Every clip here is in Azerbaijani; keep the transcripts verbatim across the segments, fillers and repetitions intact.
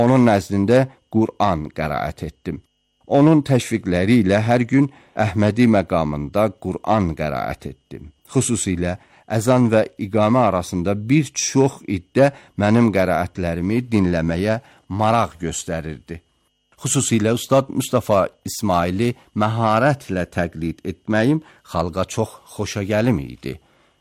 Onun nəzdində Qur'an qəraət etdim. Onun təşviqləri ilə hər gün Əhmədi məqamında Qur'an qəraət etdim. Xüsusilə əzan və iqamə arasında bir çox iddə mənim qəraətlərimi dinləməyə maraq göstərirdi. Xüsusilə Ustad Mustafa İsmaili məharətlə təqlid etməyim xalqa çox xoşa gəlim idi.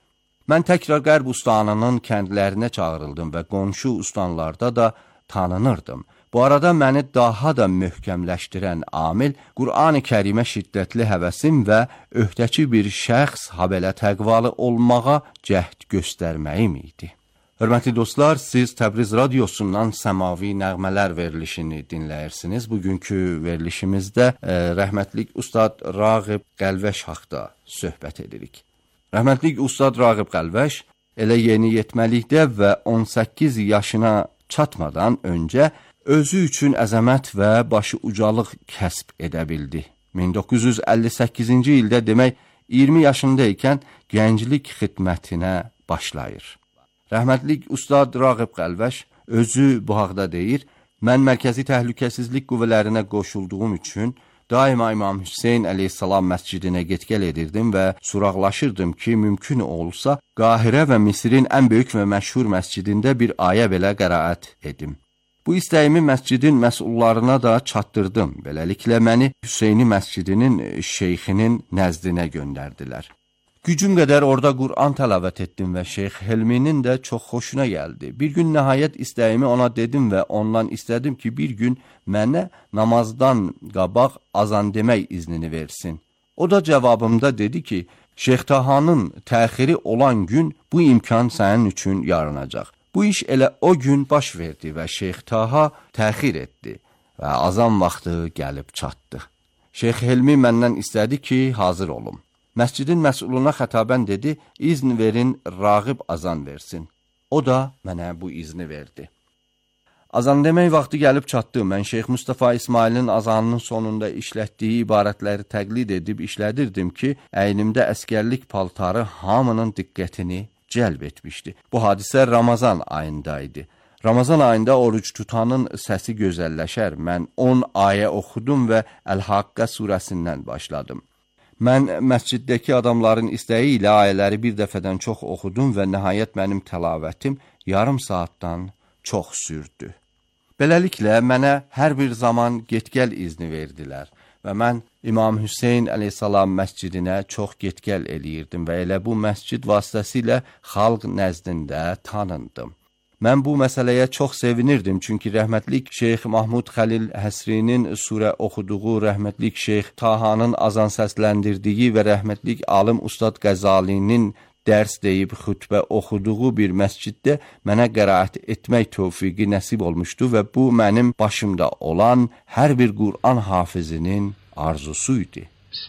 Mən təkrar Qərb ustanının kəndlərinə çağırıldım və qonşu ustanlarda da tanınırdım. Bu arada məni daha da möhkəmləşdirən amil Qur'an-ı Kərimə şiddətli həvəsim və öhdəki bir şəxs habelə təqvalı olmağa cəhd göstərməyim idi. Hörmətli dostlar, siz Təbriz Radiosundan Səmavi Nəğmələr verilişini dinləyirsiniz. Bugünkü verilişimizdə e, rəhmətlik Ustad Rağib Qəlvəş haqda söhbət edirik. Rəhmətlik Ustad Rağib Qəlvəş elə yeni yetməlikdə və on səkkiz yaşına çatmadan öncə özü üçün əzəmət və başı ucalıq kəsb edə bildi. min doqquz yüz əlli səkkizinci ildə demək iyirmi yaşında ikən gənclik xidmətinə başlayır. Rəhmətlik Ustad Rağib Qəlvəş özü bu haqda deyir, mən mərkəzi təhlükəsizlik qüvvələrinə qoşulduğum üçün daima İmam Hüseyn əleyhissalam məscidinə get-gəl edirdim və suraqlaşırdım ki, mümkün olsa Qahirə və Misirin ən böyük və məşhur məscidində bir ayə belə qəraət edim. Bu istəyimi məscidin məsullarına da çatdırdım. Beləliklə məni Hüseyni məscidinin şeyxinin nəzdinə göndərdilər. Gücüm qədər orada Qur'an təlavət etdim və Şeyx Helminin də çox xoşuna gəldi. Bir gün nəhayət istəyimi ona dedim və ondan istədim ki, bir gün mənə namazdan qabaq azan demək iznini versin. O da cavabımda dedi ki, Şeyx Tahanın təxiri olan gün bu imkan sənin üçün yaranacaq. Bu iş elə o gün baş verdi və Şeyx Taha təxir etdi və azan vaxtı gəlib çatdı. Şeyx Helmi məndən istədi ki, hazır olum. Məscidin məsuluna xətabən dedi, izn verin, Rağib azan versin. O da mənə bu izni verdi. Azan demək vaxtı gəlib çatdı. Mən Şeyx Mustafa İsmailin azanının sonunda işlətdiyi ibarətləri təqlid edib işlədirdim ki, əynimdə əskərlik paltarı hamının diqqətini cəlb etmişdi. Bu hadisə Ramazan ayında idi. Ramazan ayında oruc tutanın səsi gözəlləşər. Mən on ayə oxudum və Əl-Haqqə surəsindən başladım. Mən məsciddəki adamların istəyi ilə ayələri bir dəfədən çox oxudum və nəhayət mənim təlavətim yarım saatdan çox sürdü. Beləliklə, mənə hər bir zaman get-gəl izni verdilər və mən İmam Hüseyn əleyhissalam məscidinə çox get-gəl eləyirdim və elə bu məscid vasitəsilə xalq nəzdində tanındım. Mən bu məsələyə çox sevinirdim, çünki rəhmətlik Şeyx Mahmud Xəlil Həsrinin surə oxuduğu, rəhmətlik Şeyx Tahanın azan səsləndirdiyi və rəhmətlik alim Ustad Qəzalinin dərs deyib xütbə oxuduğu bir məsciddə mənə qəraət etmək tövfiqi nəsib olmuşdu və bu mənim başımda olan hər bir Qur'an hafizinin arzusuydu.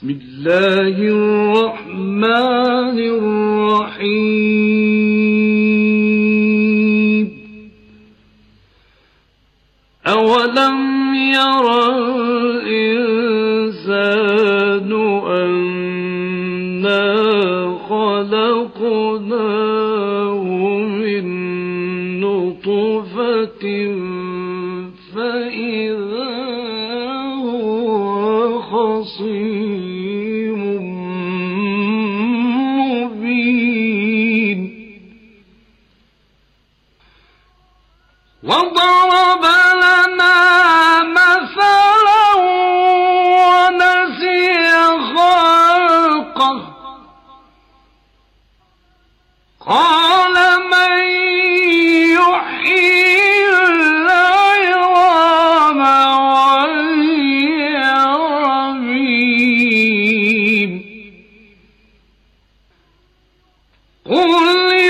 Bismillahirrahmanirrahim. أَوَلَمْ يَرَ الْإِنسَانُ أَنَّا خَلَقْنَاهُ مِنْ نُطْفَةٍ فَإِذَا هُوَ خَصِيمٌ مُبِينٌ وَضَرَبَ قال من يحيي العظام وهي رميم قل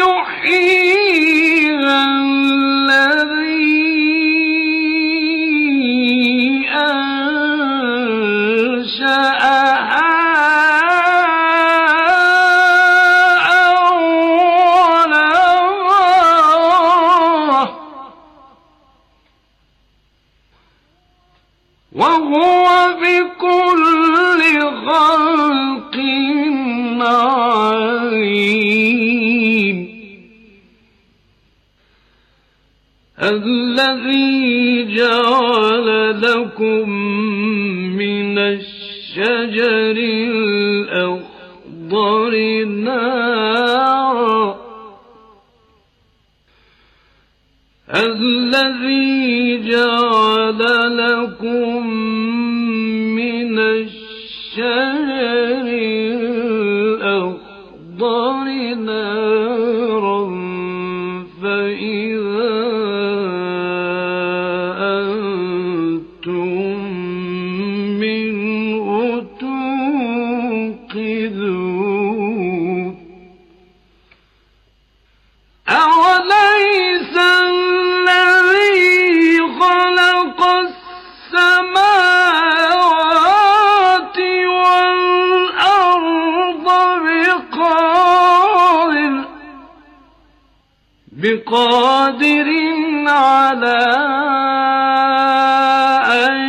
يحييها الذي أنشأها وهو بكل خلق عليم الذي جعل لكم من الشجر الأخضر نارا الذي جعل لكم من الشجر الأخضر نارا فإذا أنتم منه توقدون أوليس الذي خلق السماوات والأرض بقادر بقادر على أن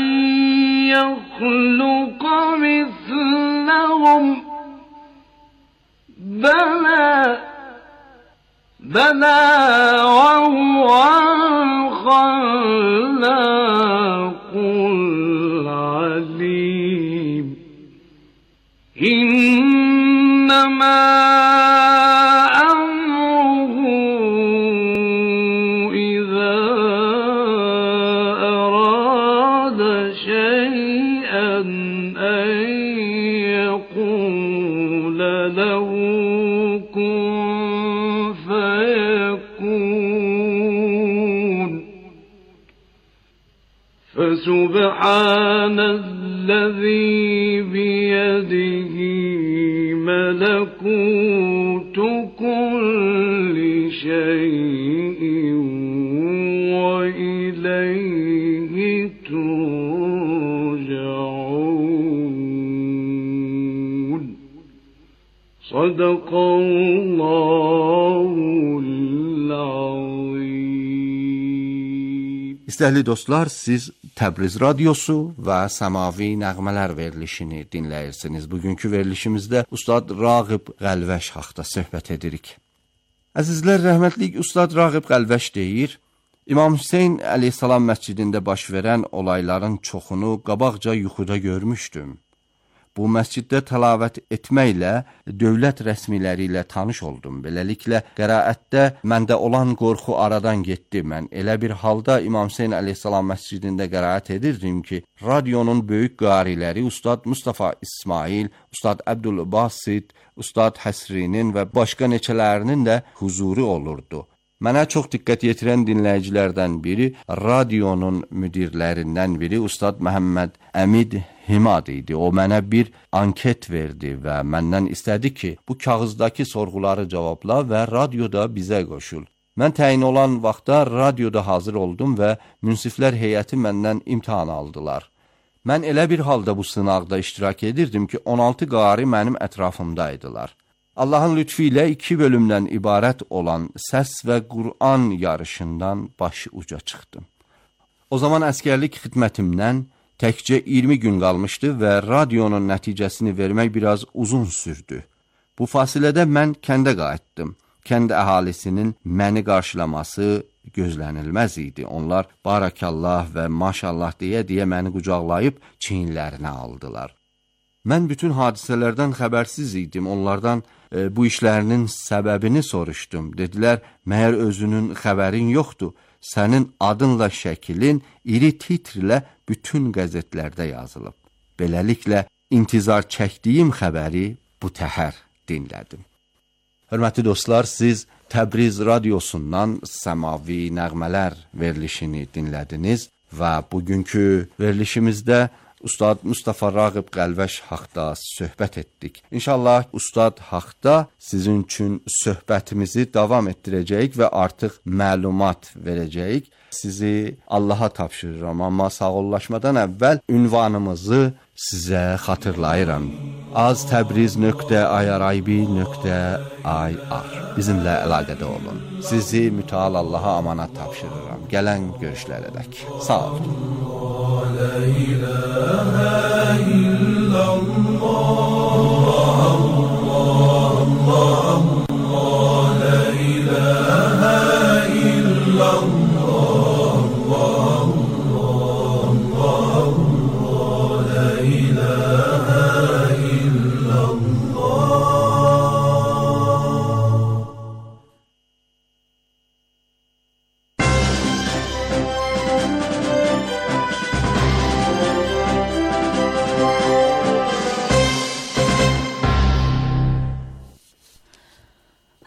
يخلق مثلهم بلى بلى وهو الخلاق العليم إنما أمره إذا أراد شيئا أن يقول له كن فيكون فسبحان الذي بيده ملكوت كل شيء وإليه ترجعون صدق الله العظيم. İstəhli dostlar, siz Təbriz Radiosu və Səmavi Nəğmələr verilişini dinləyirsiniz. Bugünkü verilişimizdə Ustad Rağib Qəlvəş haqqında söhbət edirik. Əzizlər, rəhmətlik Ustad Rağib Qəlvəş deyir, İmam Hüseyn əleyhissalam məscidində baş verən olayların çoxunu qabaqca yuxuda görmüşdüm. Bu məsciddə təlavət etməklə dövlət rəsmiləri ilə tanış oldum. Beləliklə, qəraətdə məndə olan qorxu aradan getdi. Mən elə bir halda İmam Hüseyn əleyhissalam məscidində qəraət edirdim ki, radionun böyük qariləri Ustad Mustafa İsmail, Ustad Əbdülbasit, Ustad Həsrinin və başqa neçələrinin də huzuru olurdu. Mənə çox diqqət yetirən dinləyicilərdən biri, radionun müdirlərindən biri Ustad Məhəmməd Əmid Himad idi. O mənə bir anket verdi və məndən istədi ki, bu kağızdakı sorğuları cavabla və radioda bizə qoşul. Mən təyin olan vaxtda radioda hazır oldum və münsiflər heyəti məndən imtahan aldılar. Mən elə bir halda bu sınaqda iştirak edirdim ki, on altı qari mənim ətrafımdaydılar. Allahın lütfi ilə iki bölümdən ibarət olan səs və Qur'an yarışından başı uca çıxdım. O zaman əskərlik xidmətimdən təkcə iyirmi gün qalmışdı və radionun nəticəsini vermək biraz uzun sürdü. Bu fasilədə mən kəndə qayıtdım. Kənd əhalisinin məni qarşılaması gözlənilməz idi. Onlar barakallah və maşallah deyə-deyə məni qucaqlayıb çiyinlərinə aldılar. Mən bütün hadisələrdən xəbərsiz idim. Onlardan e, bu işlərinin səbəbini soruşdum. Dedilər, məyər özünün xəbərin yoxdur. Sənin adınla şəklin iri titrlə bütün qəzetlərdə yazılıb. Beləliklə, intizar çəkdiyim xəbəri bu təhər dinlədim. Hörmətli dostlar, siz Təbriz Radiosundan Səmavi Nəğmələr verilişini dinlədiniz və bugünkü verilişimizdə Ustad Mustafa Rağib Qəlvəş haqqda söhbət etdik. İnşallah Ustad haqqda sizin üçün söhbətimizi davam etdirəcəyik və artıq məlumat verəcəyik. Sizi Allaha tapşırıram, amma sağollaşmadan əvvəl ünvanımızı sizə xatırlayıram. az təbriz nöqtə ayaraybi nöqtə ay ar bizimlə əlaqədə olun. Sizi mütəal Allaha amanat tapşırıram. Gələn görüşlərədək. Sağ olun. La ilahe illallah, Allah, Allah, la ilahe illallah, Allah.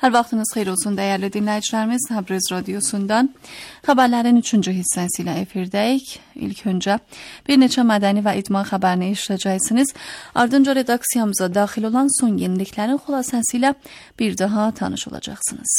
Hər vaxtınız xeyir olsun dəyərli dinləyicilərimiz. Təbriz radiosundan xəbərlərin üçüncü hissəsi ilə efirdəyik. İlk öncə bir neçə mədəni və idman xəbərini eşidəcəksiniz. Ardınca redaksiyamıza daxil olan son yeniliklərin xülasəsi ilə bir daha tanış olacaqsınız.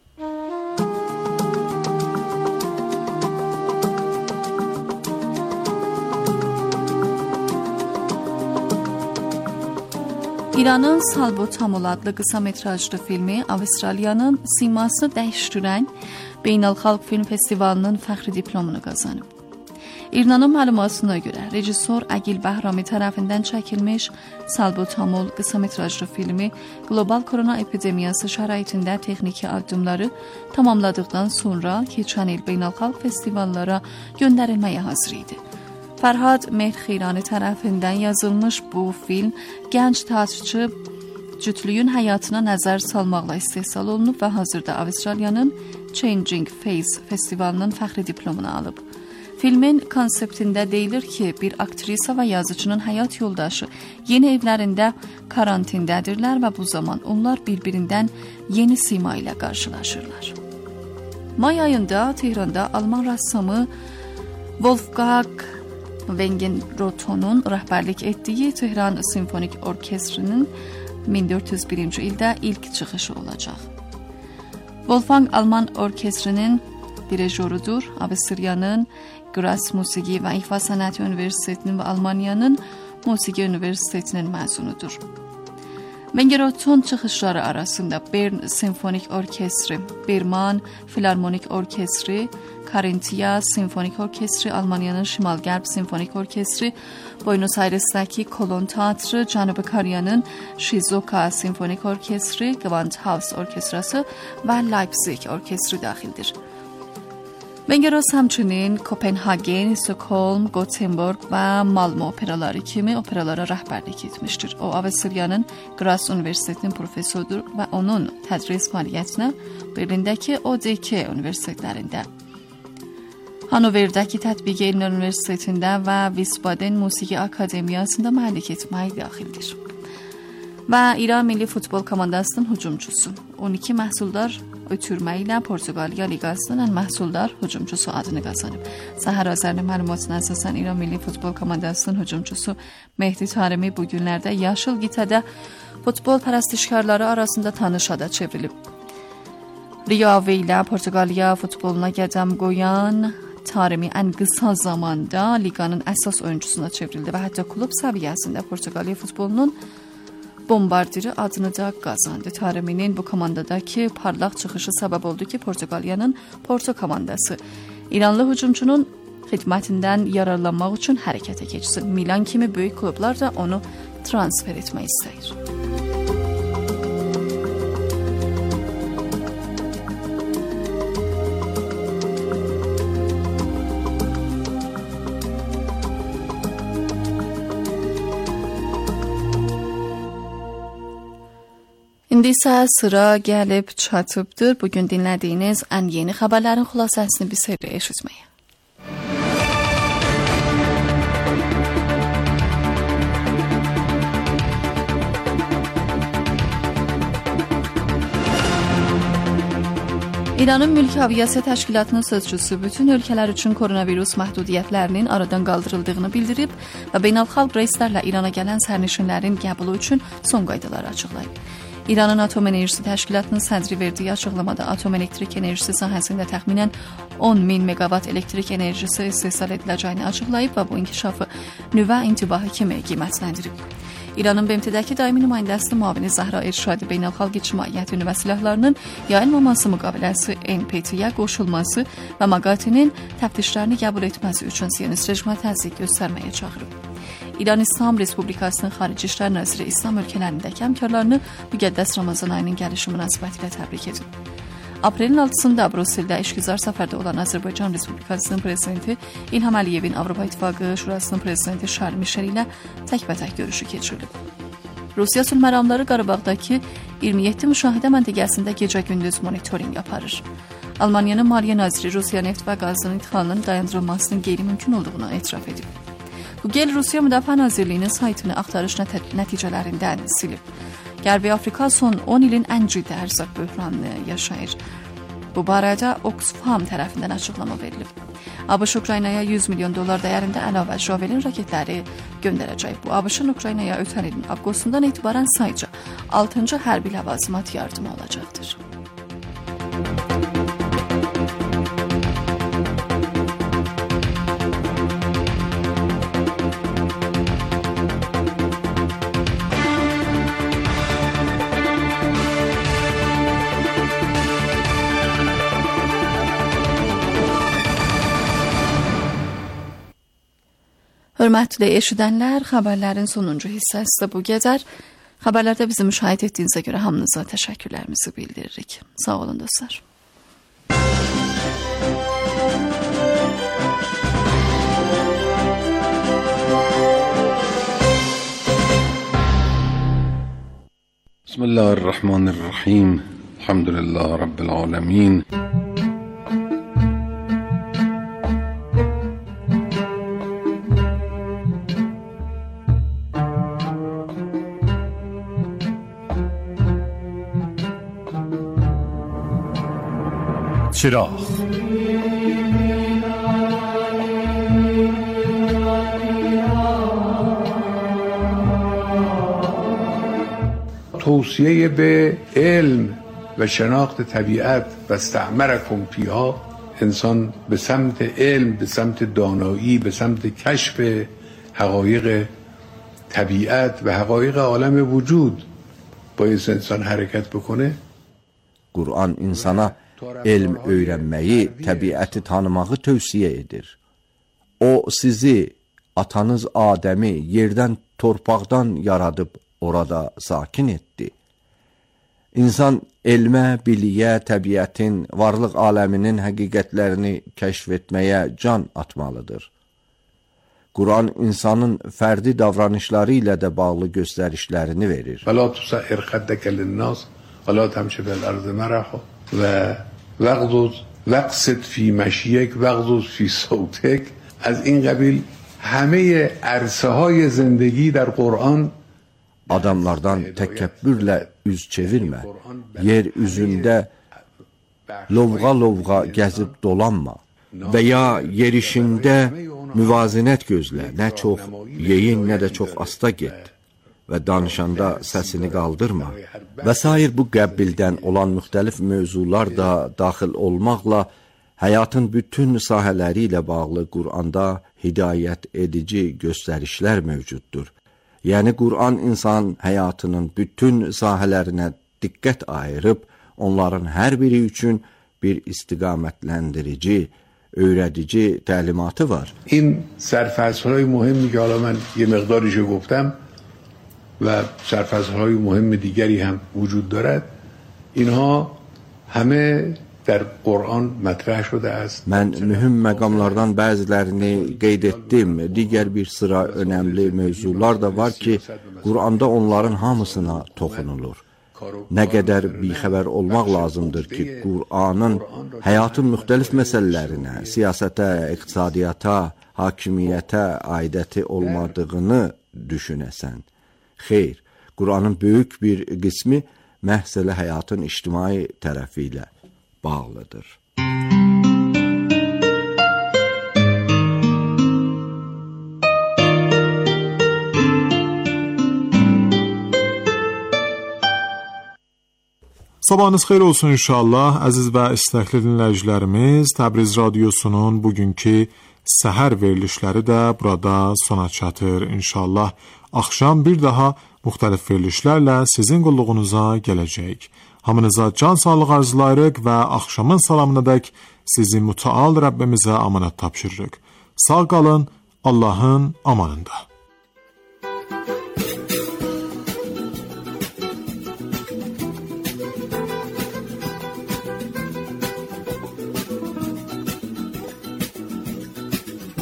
İranın Salbotamol adlı qısa metrajlı filmi Avustraliyanın siması dəyişdirən Beynəlxalq Film Festivalının fəxri diplomunu qazanıb. İranın məlumatına görə rejissor Əgil Bəhrami tərəfindən çəkilmiş Salbotamol qısa metrajlı filmi qlobal korona epidemiyası şəraitində texniki addımları tamamladıqdan sonra keçən il beynəlxalq festivallara göndərilməyə hazır idi. Fərhad Mehxirani tərəfindən yazılmış bu film gənc teatrçı cütlüyün həyatına nəzər salmaqla istehsal olunub və hazırda Avustraliyanın Changing Face festivalının fəxri diplomunu alıb. Filmin konseptində deyilir ki, bir aktrisa və yazıcının həyat yoldaşı yeni evlərində karantindədirlər və bu zaman onlar bir-birindən yeni sima ilə qarşılaşırlar. May ayında Tehranda Alman rəssamı Wolfgang Vengenrotonun rəhbərlik etdiyi Tehran Simfonik Orkestrinin min dörd yüz birinci ildə ilk çıxışı olacaq. Wolfgang Alman Orkestrinin direjyorudur. Avstriyanın Graz Musiqi və İfa Sənəti Universitetinin və Almaniyanın Musiqi Universitetinin məzunudur. Vengeroton çıxışları arasında Bern Simfonik Orkestri, Berman Filarmonik Orkestri, Karintiya Simfonik Orkestri, Almaniyanın Şimal-Qərb Simfonik Orkestri, Buenos Aires'dəki Kolon Teatrı, Cənubi Koreyanın Shizuoka Simfonik Orkestri, Gewandhaus Orkestrası və Leipzig Orkestri daxildir. Vengeros həmçinin Kopenhagen, Stockholm, Gothenburg və Malmö operaları kimi operalara rəhbərlik etmişdir. O, Avstriyanın Graz Universitetinin professorudur və onun tədris fəaliyyətinə Berlindəki O D K universitetlərində, Hanoverdəki Tətbiqi Elmlər Universitetində və Wiesbaden Musiqi Akademiyasında mühəllik etmək daxildir. Və İran Milli Futbol komandasının hücumçusu on iki məhsuldar ötürmə ilə Portuqaliya Liqasının ən məhsuldar hücumçusu adını qazanıb. Səhər Azərinin məlumatına əsasən İran Milli Futbol komandasının hücumçusu Mehdi Taremi bu günlərdə yaşıl qitədə futbol pərəstişkarları arasında tanış ada çevrilib. Rio Ave ilə Portuqaliya futboluna qədəm qoyan Taremi ən qısa zamanda liqanın əsas oyuncusuna çevrildi və hətta klub səviyyəsində Portuqaliya futbolunun bombardiri adını da qazandı. Tareminin bu komandadakı parlaq çıxışı səbəb oldu ki, Portuqaliyanın Porto komandası İranlı hücumçunun xidmətindən yararlanmaq üçün hərəkətə keçsin. Milan kimi böyük klublar da onu transfer etmək istəyir. İndi isə sıra gəlib çatıbdır. Bugün dinlədiyiniz ən yeni xəbərlərin xülasəsini bir seyirlə eşitməyə. İranın Mülki Aviasiya Təşkilatının sözçüsü bütün ölkələr üçün koronavirus məhdudiyyətlərinin aradan qaldırıldığını bildirib və beynəlxalq reyslərlə İrana gələn sərnişinlərin qəbulu üçün son qaydaları açıqlayıb. İranın Atom Enerjisi Təşkilatının sədri verdiyi açıqlamada atom elektrik enerjisi sahəsində təxminən on min meqavat elektrik enerjisi istehsal ediləcəyini açıqlayıb və bu inkişafı nüvə intibahı kimi qiymətləndirib. İranın B M T-dəki daimi nümayəndəsi müavini Zəhra Erşadi beynəlxalq ictimaiyyəti nüvə silahlarının yayılmaması müqaviləsi N P T-yə qoşulması və MAGATE-nin təftişlərini qəbul etməsi üçün Siyonist rejimə təzyiq göstərməyə çağırıb. İran İslam Respublikasının Xarici İşlər Naziri İslam ölkələrindəki həmkarlarını müqəddəs Ramazan ayının gəlişi münasibətilə təbrik edib. Aprelin altısında Brüsseldə işgüzar səfərdə olan Azərbaycan Respublikasının prezidenti İlham Əliyevin Avropa İttifaqı Şurasının prezidenti Şarl Mişel ilə təkbətək görüşü keçirilib. Rusiya sülhməramları Qarabağdakı iyirmi yeddi müşahidə məntəqəsində gecə-gündüz monitorinq aparır. Almaniyanın Maliyyə Naziri Rusiya neft və qazının idxalının dayandırılmasının qeyri-mümkün olduğunu etiraf edib. Bu gel Rusiya Müdafiə Nazirliyinin saytını axtarış nəticələrindən silib. Qərbi Afrika son on ilin ən ciddi ərzaq böhranını yaşayır. Bu barədə Oxfam tərəfindən açıqlama verilib. ABŞ Ukraynaya yüz milyon dollar dəyərində əlavə Javelin raketləri göndərəcək. Bu ABŞ-ın Ukraynaya ötən ilin avqustundan etibarən sayca altıncı hərbi ləvazimat yardımı olacaqdır. Hörmətli eşidənlər, xəbərlərin sonuncu hissəsi də bu qədər. Xəbərlərdə bizi müşahidə etdiyinizə görə hamınıza təşəkkürlərimizi bildiririk. Sağ olun dostlar. Bismillahirrahmanirrahim. Elhamdülillah Rabbil alemin. چراغ توصیه به علم و شناخت طبیعت و استعمرکم فیها، انسان به سمت علم، به سمت دانایی، به سمت کشف حقایق طبیعت و حقایق عالم وجود باید انسان حرکت بکنه. Quran insana elm öyrənməyi, təbiəti tanımağı tövsiyə edir. O, sizi, atanız Adəmi yerdən, torpaqdan yaradıb orada sakin etdi. İnsan elmə, biliyə, təbiətin, varlıq aləminin həqiqətlərini kəşf etməyə can atmalıdır. Quran insanın fərdi davranışları ilə də bağlı göstərişlərini verir. وَلَا تُسَعِرْ خَدَّكَ لِلنَّاسِ وَلَا تَمْشِ فِي الْأَرْضِ مَرَحًا و وَغْضُضْ وَقْصِدْ فِي مَشْیَکَ وَغْضُضْ فِی صَوْتَکَ. از این قبیل همه عرصه های زندگی در قرآن Adamlardan təkəbbürlə üz çevirmə, yer üzündə lovğa-lovğa gəzib dolanma və ya yerişində müvazinət gözlə, nə çox yeyin, nə də çox asta get və danışanda səsini qaldırma və sair. Bu qəbildən olan müxtəlif mövzular da daxil olmaqla həyatın bütün sahələri ilə bağlı Quranda hidayət edici göstərişlər mövcuddur. Yəni, Quran insan həyatının bütün sahələrinə diqqət ayırıb, onların hər biri üçün bir istiqametləndirici, öyrədici təlimatı var. این سرفصل‌های مهمی که حالا من یه مقداریشو گفتم و سرفصل‌های مهم دیگری هم وجود دارد، اینها همه در قرآن مطرح شده است. Mən mühüm məqamlardan bəzilərini qeyd etdim. Digər bir sıra önəmli mövzular da var ki, Quranda onların hamısına toxunulur. Nə qədər bixəbər olmaq lazımdır ki, Qur'anın həyatın müxtəlif məsələlərinə, siyasətə, iqtisadiyyata, hakimiyyətə aidəti olmadığını düşünəsən. Xeyr, Qur'anın böyük bir qismi məhz elə həyatın ictimai tərəfi ilə bağlıdır. Sabahınız xeyir olsun inşallah. Əziz və istəkli dinləyicilərimiz, Təbriz Radiosunun bugünkü səhər verilişləri də burada sona çatır. İnşallah axşam bir daha müxtəlif verilişlərlə sizin qulluğunuza gələcək. Hamınıza can sağlığı arzulayırıq və axşamın salamınadək sizi mütəal Rəbbimizə amanət tapşırırıq. Sağ qalın, Allahın amanında.